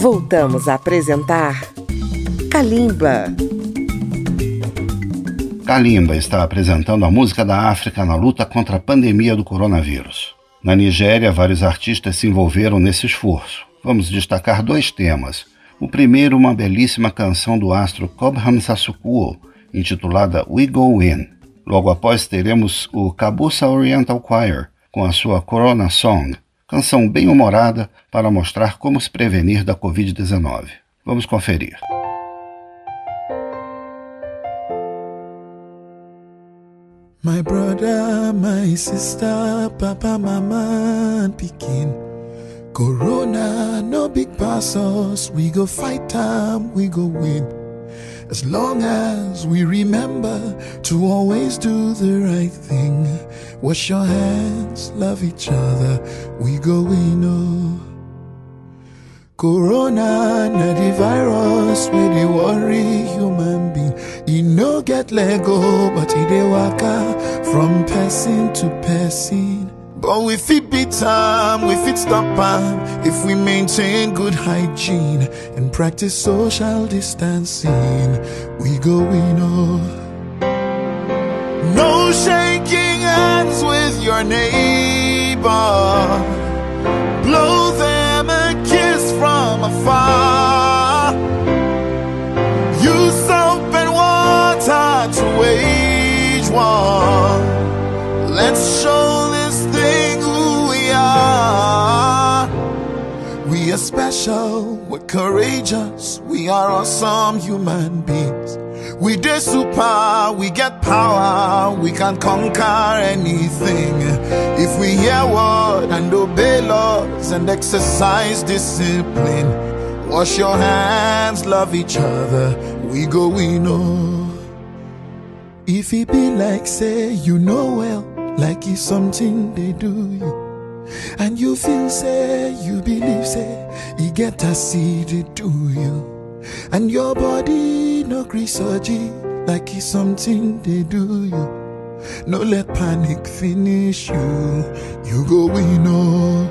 Voltamos a apresentar Kalimba. Kalimba está apresentando a música da África na luta contra a pandemia do coronavírus. Na Nigéria, vários artistas se envolveram nesse esforço. Vamos destacar 2 temas. O primeiro, uma belíssima canção do astro Cobham Sasukuo, intitulada We Go In. Logo após teremos o Kabusa Oriental Choir, com a sua Corona Song, canção bem humorada para mostrar como se prevenir da Covid-19. Vamos conferir. My brother, my sister, papa, mama, and pikin. Corona, no big pass us. We go fight time, we go win. As long as we remember to always do the right thing. Wash your hands, love each other, we go win, oh. Corona, na the virus, we dey worry human being. E no get let go, but e dey waka from person to person. But we fit beat time, we fit stop am if we maintain good hygiene and practice social distancing. We go win, oh. No shaking hands with your neighbor. Blow them a kiss from afar. Use soap and water to wage war. Let's show this thing who we are. We are special, we're courageous, we are awesome human beings. We dey super, we get power, we can conquer anything. If we hear word and obey laws and exercise discipline. Wash your hands, love each other, we go we know. If it be like say you know well, like it's something they do you, and you feel say, you believe say, you get to see they do you, and your body no gree surgery, like it's something they do you. No let panic finish you, you go we know.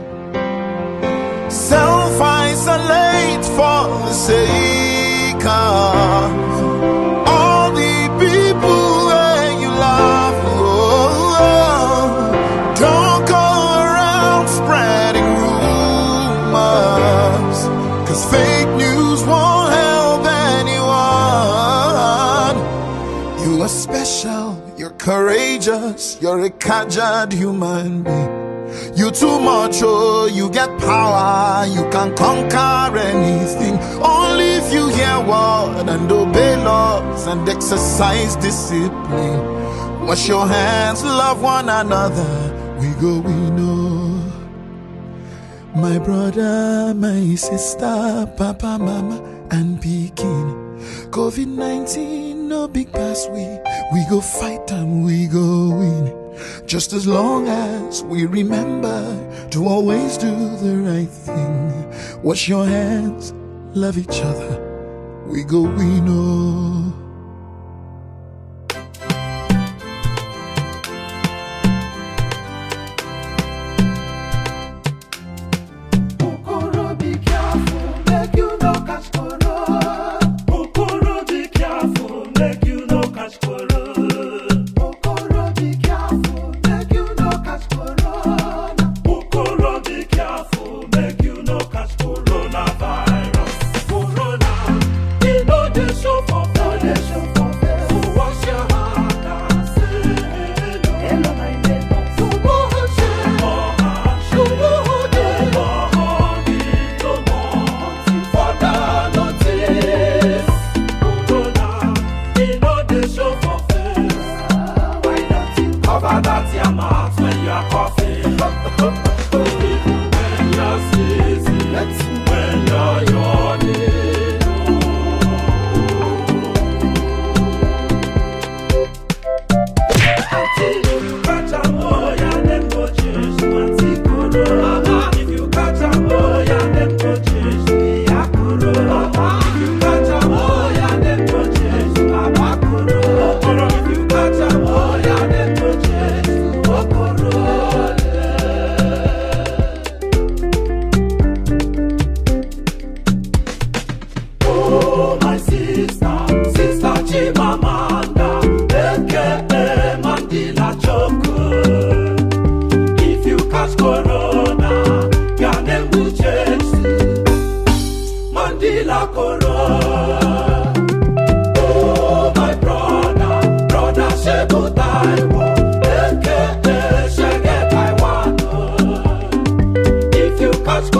Self-isolate for the sake of all the people that you love. Oh, don't go around spreading rumors, 'cause fake news won't help anyone. You are special, you're courageous, you're a caged human being. You too much, oh, you get power, you can conquer anything. Only if you hear word and obey laws and exercise discipline. Wash your hands, love one another, we go we know. My brother, my sister, papa, mama, and pikin. COVID-19, no big pass, we go fight and we go win. Just as long as we remember to always do the right thing. Wash your hands, love each other, we go we know. Corona, you know the show for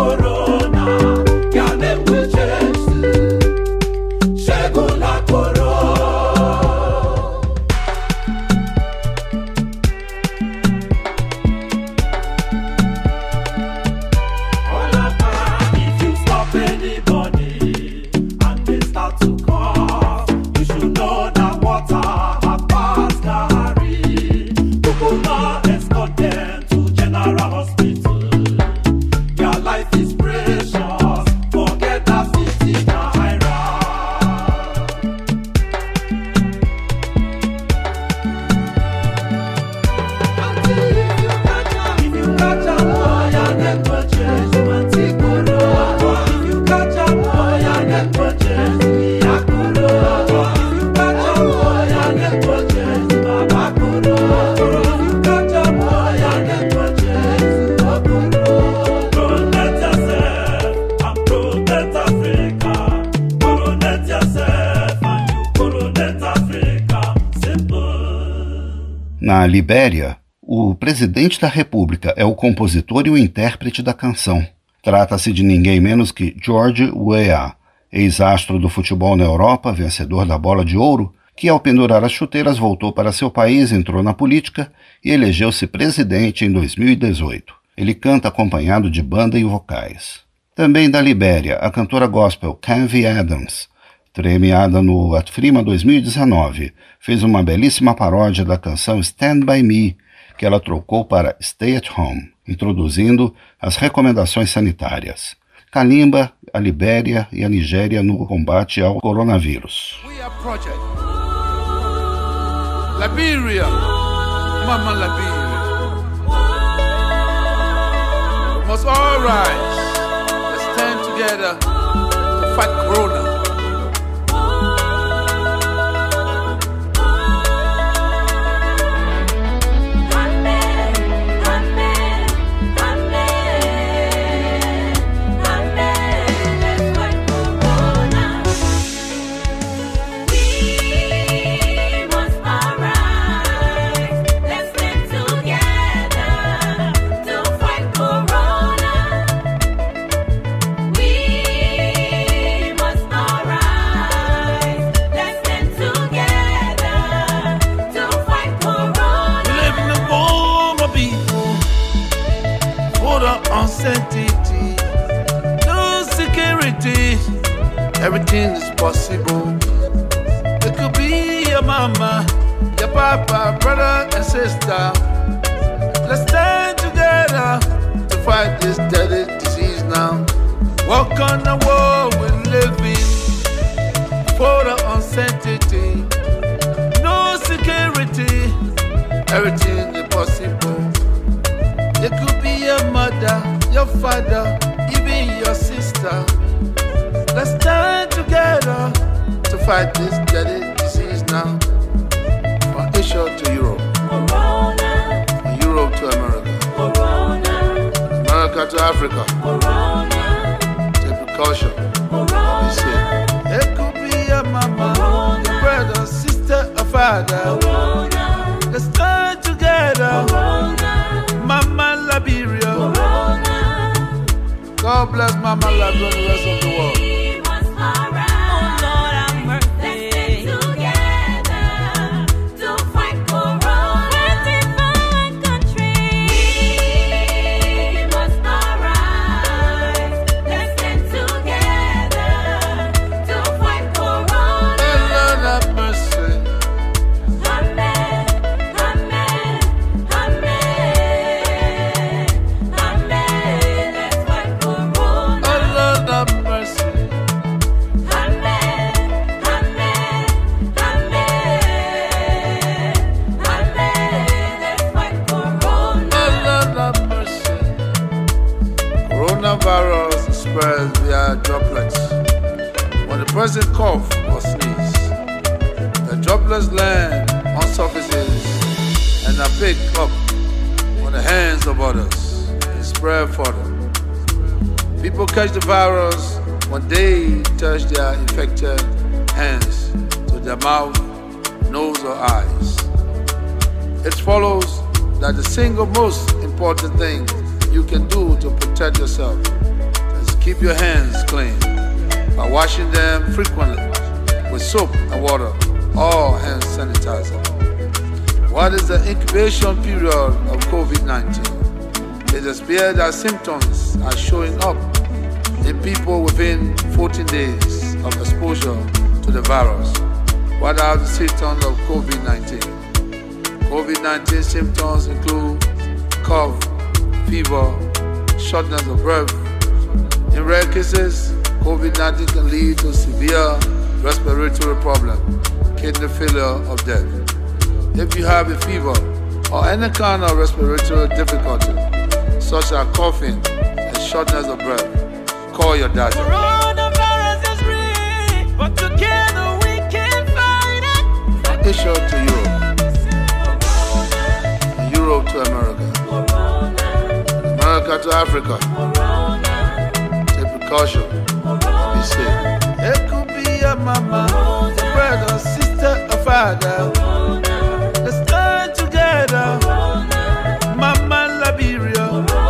Na Libéria, o presidente da República é o compositor e o intérprete da canção. Trata-se de ninguém menos que George Weah, ex-astro do futebol na Europa, vencedor da Bola de Ouro, que ao pendurar as chuteiras voltou para seu país, entrou na política e elegeu-se presidente em 2018. Ele canta acompanhado de banda e vocais. Também da Libéria, a cantora gospel Canvey Adams, premiada no Afrima 2019, fez uma belíssima paródia da canção Stand By Me, que ela trocou para Stay at Home, introduzindo as recomendações sanitárias. Kalimba, a Libéria e a Nigéria no combate ao coronavírus. Liberia, Mama Liberia, must all rise. Let's stand together to fight Corona. Uncertainty, no security, everything is possible. It could be your mama, your papa, brother and sister. Let's stand together to fight this deadly disease now. Walk on the world we live in, for the uncertainty, no security, everything is possible. It could be your mother, your father, even your sister. Let's stand together to fight this deadly disease now. From Asia to Europe, Corona. From Europe to America, Corona. America to Africa, Corona. Take precaution, Corona. Be safe. It could be your mama, Corona. Your brother, sister, or father, Corona. Let's stand together, Corona. Mama Liberia, Corona. God bless Mama Liberia and the rest of the world. We must arise. Oh Lord, have mercy. Let's stay together to fight Corona. 25 countries. We must arise. Let's stay together to fight Corona. Oh Lord, have mercy. Amen. Amen. Amen. Amen. Let's fight Corona. Oh Lord, have mercy. Amen. Amen. Amen. Amen. Let's fight Corona. Oh Lord, have mercy. Coronavirus spreads via droplets. When the person coughs or sneezes, the droplets land on surfaces and are picked up on the hands of others and spread further. People catch the virus when they touch their infected hands to their mouth, nose, or eyes. It follows that the single most important thing you can do to protect yourself Keep your hands clean by washing them frequently with soap and water or hand sanitizer. What is the incubation period of COVID-19? It appears that symptoms are showing up in people within 14 days of exposure to the virus. What are the symptoms of COVID-19? COVID-19 symptoms include cough, fever, shortness of breath. In rare cases, COVID-19 can lead to severe respiratory problem, kidney failure, or death. If you have a fever or any kind of respiratory difficulty, such as coughing and shortness of breath, call your doctor. Coronavirus is real, but together we can fight it. From Asia to Europe, and Europe to America, America to Africa. Take precaution and be safe. It could be your mama, your brother, sister, or father. Let's stand together, Mama Liberia.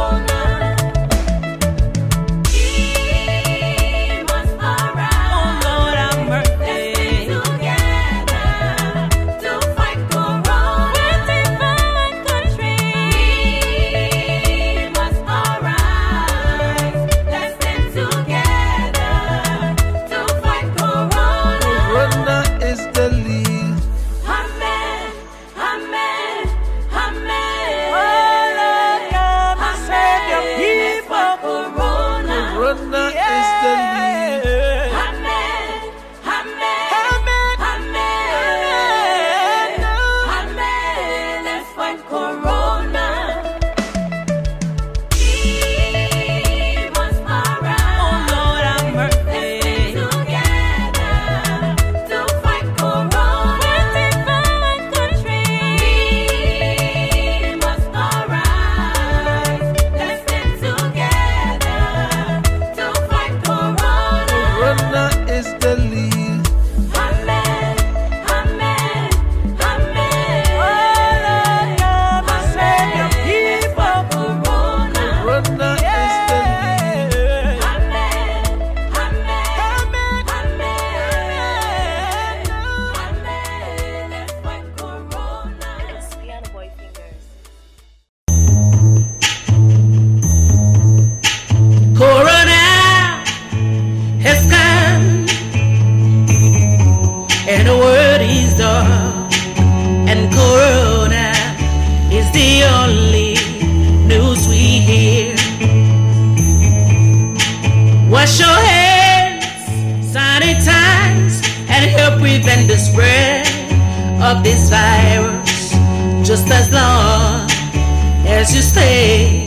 Wash your hands, sanitize, and help prevent the spread of this virus. Just as long as you stay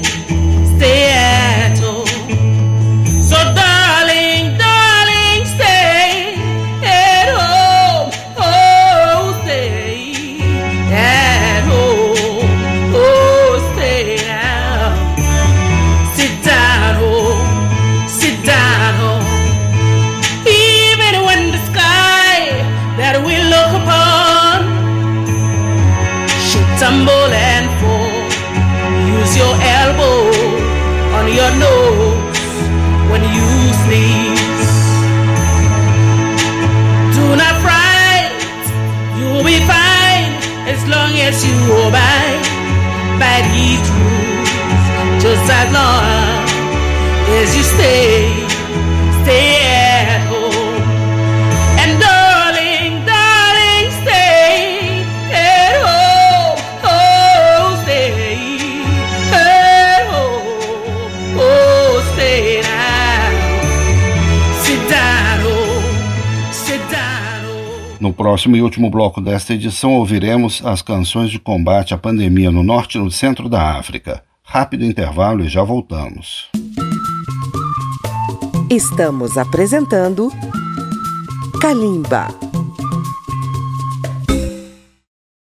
at home. So darling, stay at home. Oh, stay at home. Oh, stay out. Sit down home. Sit down home. Even when the sky that we look upon should tumble and fall, use your elbow on your nose when you sneeze. Do not fright, you'll be fine as long as you obey by these rules. Just as long as you stay at home. And darling, stay at home. Oh, stay at home. Oh, stay now. Sit down home. Sit down home. No próximo e último bloco desta edição, ouviremos as canções de combate à pandemia no norte e no centro da África. Rápido intervalo e já voltamos. Estamos apresentando Kalimba.